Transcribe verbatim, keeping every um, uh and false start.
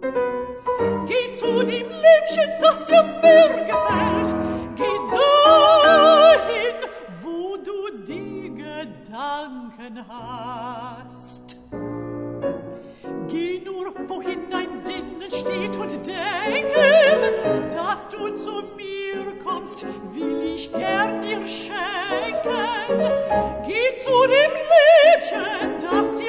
Geh zu dem Lämpchen, das dir mehr gefällt. Geh dahin, wo du die Gedanken hast. Geh nur, wohin dein Sinnen steht und denken, dass du zu mir kommst, will ich gern dir schenken. Geh zu dem Lämpchen, das dir